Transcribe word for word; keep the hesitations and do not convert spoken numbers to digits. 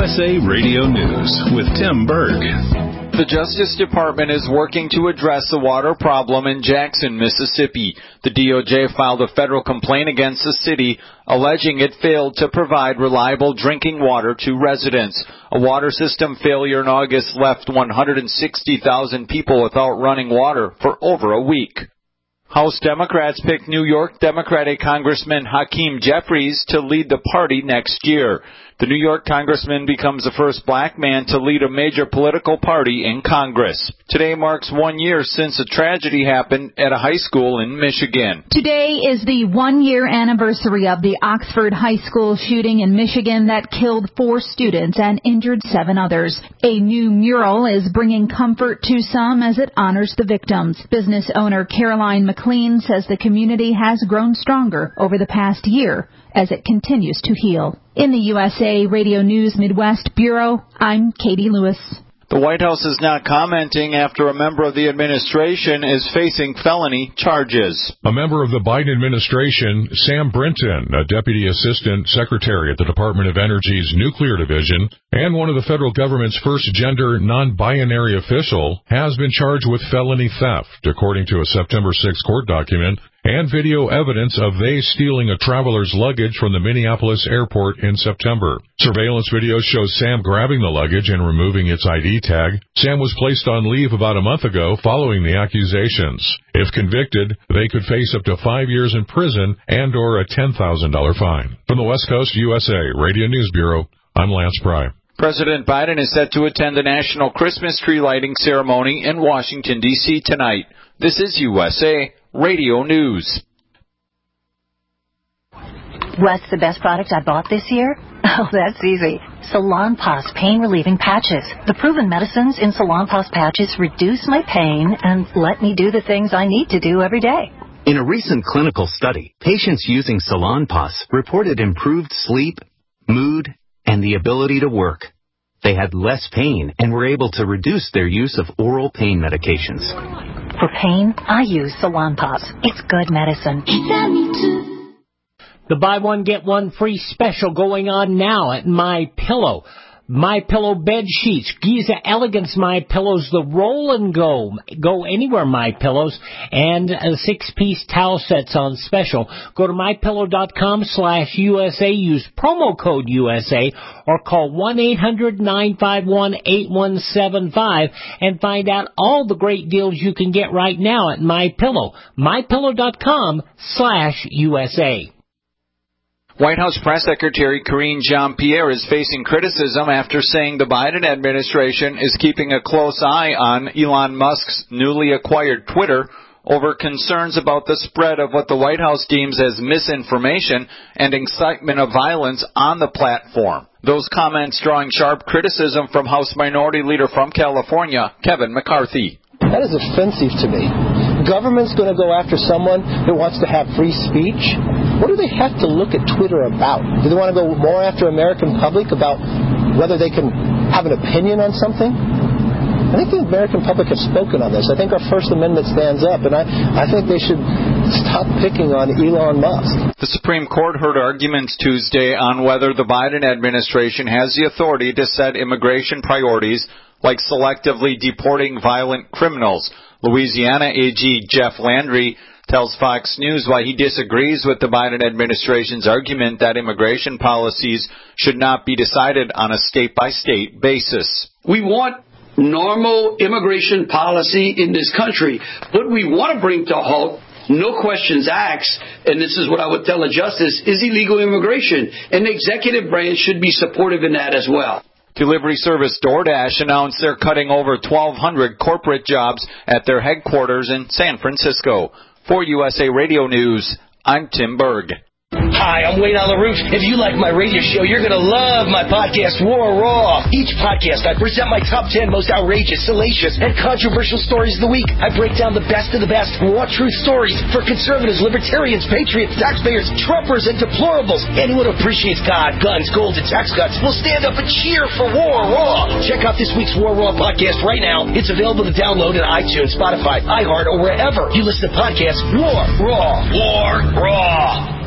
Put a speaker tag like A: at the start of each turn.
A: S A Radio News with Tim Berg.
B: The Justice Department is working to address the water problem in Jackson, Mississippi. The D O J filed a federal complaint against the city, alleging it failed to provide reliable drinking water to residents. A water system failure in August left one hundred sixty thousand people without running water for over a week. House Democrats picked New York Democratic Congressman Hakeem Jeffries to lead the party next year. The New York congressman becomes the first black man to lead a major political party in Congress. Today marks one year since a tragedy happened at a high school in Michigan.
C: Today is the one-year anniversary of the Oxford High School shooting in Michigan that killed four students and injured seven others. A new mural is bringing comfort to some as it honors the victims. Business owner Caroline McLean says the community has grown stronger over the past year as it continues to heal. In the U S A Radio News Midwest Bureau, I'm Katie Lewis.
B: The White House is not commenting after a member of the administration is facing felony charges.
D: A member of the Biden administration, Sam Brinton, a Deputy Assistant Secretary at the Department of Energy's Nuclear Division, and one of the federal government's first gender non-binary official, has been charged with felony theft, according to a September sixth court document, and video evidence of they stealing a traveler's luggage from the Minneapolis airport in September. Surveillance video shows Sam grabbing the luggage and removing its I D tag. Sam was placed on leave about a month ago following the accusations. If convicted, they could face up to five years in prison and or a ten thousand dollars fine. From the West Coast U S A Radio News Bureau, I'm Lance Pry.
B: President Biden is set to attend the National Christmas Tree Lighting Ceremony in Washington, D C tonight. This is U S A Radio News.
E: What's the best product I bought this year? Oh, that's easy. Salonpas pain-relieving patches. The proven medicines in Salonpas patches reduce my pain and let me do the things I need to do every day.
F: In a recent clinical study, patients using Salonpas reported improved sleep, mood, and the ability to work. They had less pain and were able to reduce their use of oral pain medications.
E: For pain, I use Salonpas. It's good medicine.
G: The buy one, get one free special going on now at MyPillow. MyPillow bed sheets, Giza Elegance MyPillows, the roll and go, go anywhere MyPillows, and uh, six-piece towel sets on special. Go to MyPillow.com slash USA, use promo code U S A, or call one eight hundred nine five one eight one seven five and find out all the great deals you can get right now at MyPillow. MyPillow.com slash USA.
B: White House Press Secretary Karine Jean-Pierre is facing criticism after saying the Biden administration is keeping a close eye on Elon Musk's newly acquired Twitter over concerns about the spread of what the White House deems as misinformation and incitement of violence on the platform. Those comments drawing sharp criticism from House Minority Leader from California, Kevin McCarthy.
H: That is offensive to me. Government's going to go after someone that wants to have free speech? What do they have to look at Twitter about? Do they want to go more after American public about whether they can have an opinion on something? I think the American public have spoken on this. I think our First Amendment stands up, and I, I think they should stop picking on Elon Musk.
B: The Supreme Court heard arguments Tuesday on whether the Biden administration has the authority to set immigration priorities like selectively deporting violent criminals. Louisiana A G Jeff Landry tells Fox News why he disagrees with the Biden administration's argument that immigration policies should not be decided on a state-by-state basis.
I: We want normal immigration policy in this country. What we want to bring to a halt, no questions asked, and this is what I would tell a justice, is illegal immigration. And the executive branch should be supportive in that as well.
B: Delivery service DoorDash announced they're cutting over twelve hundred corporate jobs at their headquarters in San Francisco. For U S A Radio News, I'm Tim Berg.
J: Hi, I'm Wayne on the Roof. If you like my radio show, you're going to love my podcast, War Raw. Each podcast, I present my top ten most outrageous, salacious, and controversial stories of the week. I break down the best of the best raw truth stories for conservatives, libertarians, patriots, taxpayers, Trumpers, and deplorables. Anyone who appreciates God, guns, gold, and tax cuts will stand up and cheer for War Raw. Check out this week's War Raw podcast right now. It's available to download on iTunes, Spotify, iHeart, or wherever you listen to podcasts. War Raw. War Raw.